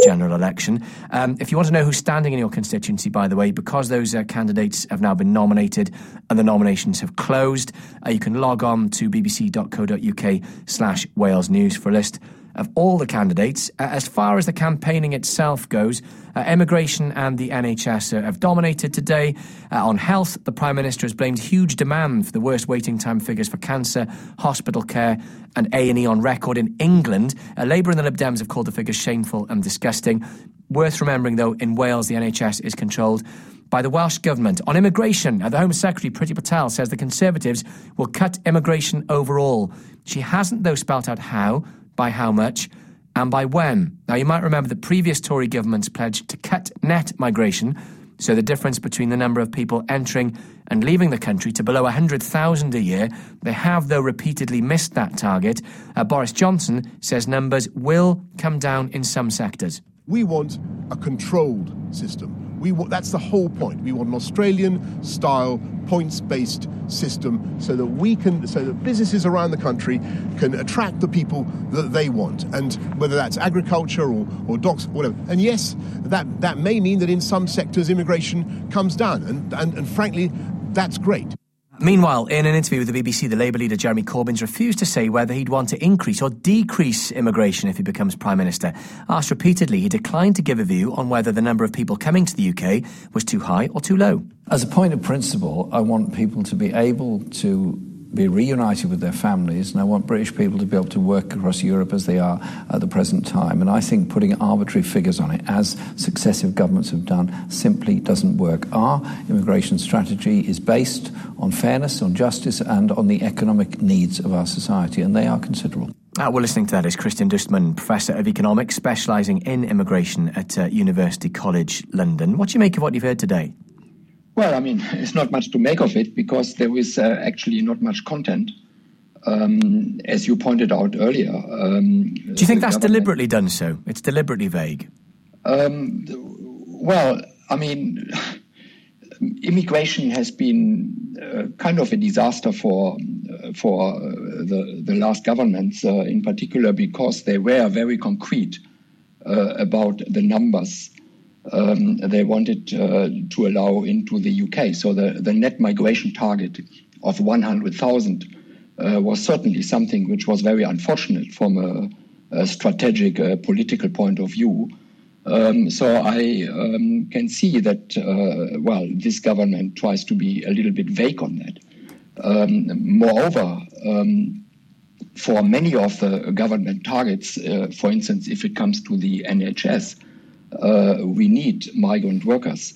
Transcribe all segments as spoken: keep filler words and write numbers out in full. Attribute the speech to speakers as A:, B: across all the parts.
A: general election. Um, if you want to know who's standing in your constituency, by the way, because those uh, candidates have now been nominated and the nominations have closed, uh, you can log on to bbc.co.uk slash Wales News for a list of all the candidates. Uh, as far as the campaigning itself goes, uh, immigration and the N H S uh, have dominated today. Uh, on health, the Prime Minister has blamed huge demand for the worst waiting time figures for cancer, hospital care and A and E on record in England. Uh, Labour and the Lib Dems have called the figures shameful and disgusting. Worth remembering, though, in Wales, the N H S is controlled by the Welsh Government. On immigration, uh, the Home Secretary, Priti Patel, says the Conservatives will cut immigration overall. She hasn't, though, spelt out how, by how much, and by when. Now, you might remember that previous Tory governments pledged to cut net migration, so the difference between the number of people entering and leaving the country to below one hundred thousand a year. They have, though, repeatedly missed that target. Uh, Boris Johnson says numbers will come down in some sectors.
B: We want a controlled system. We want, that's the whole point. We want an Australian-style, points-based system so that we can, so that businesses around the country can attract the people that they want, and whether that's agriculture or, or docks, whatever. And yes, that, that may mean that in some sectors immigration comes down, and, and, and frankly, that's great.
A: Meanwhile, in an interview with the B B C, the Labour leader Jeremy Corbyn's refused to say whether he'd want to increase or decrease immigration if he becomes Prime Minister. Asked repeatedly, he declined to give a view on whether the number of people coming to the U K was too high or too low.
C: As a point of principle, I want people to be able to be reunited with their families, and I want British people to be able to work across Europe as they are at the present time. And I think putting arbitrary figures on it, as successive governments have done, simply doesn't work. Our immigration strategy is based on fairness, on justice, and on the economic needs of our society, and they are considerable.
A: Uh, we're listening to that is Christian Dustman, Professor of Economics, specialising in immigration at uh, University College London. What do you make of what you've heard today?
D: Well, I mean, it's not much to make of it because there is uh, actually not much content, um, as you pointed out earlier. Um,
A: Do you think that's deliberately done so? It's deliberately vague?
D: Um, well, I mean, immigration has been uh, kind of a disaster for uh, for uh, the, the last governments, uh, in particular because they were very concrete uh, about the numbers Um, they wanted uh, to allow into the U K. So the, the net migration target of one hundred thousand uh, was certainly something which was very unfortunate from a, a strategic uh, political point of view. Um, so I um, can see that, uh, well, this government tries to be a little bit vague on that. Um, moreover, um, for many of the government targets, uh, for instance, if it comes to the N H S, Uh, we need migrant workers.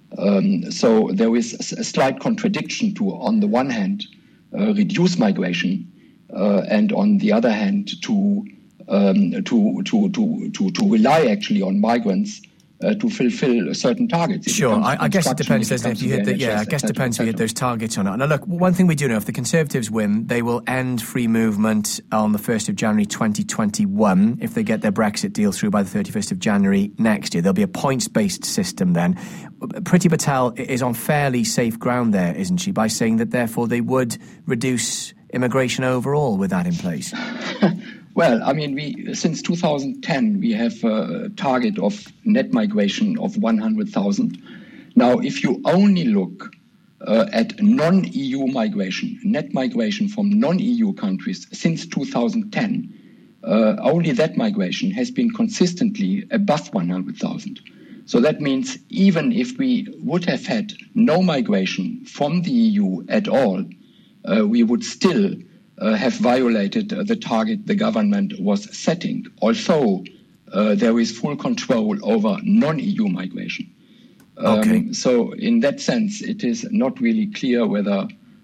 D: Um, so there is a slight contradiction to, on the one hand, uh, reduce migration, uh, and on the other hand, to um, to, to to to to rely actually on migrants uh, to fulfill certain targets.
A: Sure, I, I guess it depends, doesn't it? If you hit the, yeah, I guess it depends if you hit those targets or not. Now, look, one thing we do know, if the Conservatives win, they will end free movement on the first of January twenty twenty-one. If they get their Brexit deal through by the thirty-first of January next year, there'll be a points-based system then. Priti Patel is on fairly safe ground there, isn't she, by saying that, therefore, they would reduce immigration overall with that in place?
D: Well, I mean, we since two thousand ten, we have a target of net migration of one hundred thousand. Now, if you only look uh, at non-E U migration, net migration from non-E U countries since two thousand ten, uh, only that migration has been consistently above one hundred thousand. So that means even if we would have had no migration from the E U at all, uh, we would still Uh, have violated uh, the target the government was setting, although uh, there is full control over non-E U migration. Um,
A: okay.
D: So in that sense, it is not really clear whether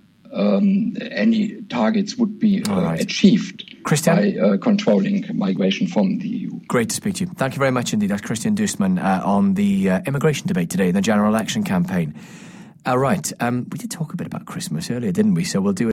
D: um, any targets would be uh, right. achieved
A: Christian?
D: by uh, controlling migration from the E U.
A: Great to speak to you. Thank you very much indeed. That's Christian Dustman uh, on the uh, immigration debate today, the general election campaign. All right. Um, we did talk a bit about Christmas earlier, didn't we? So we'll do it.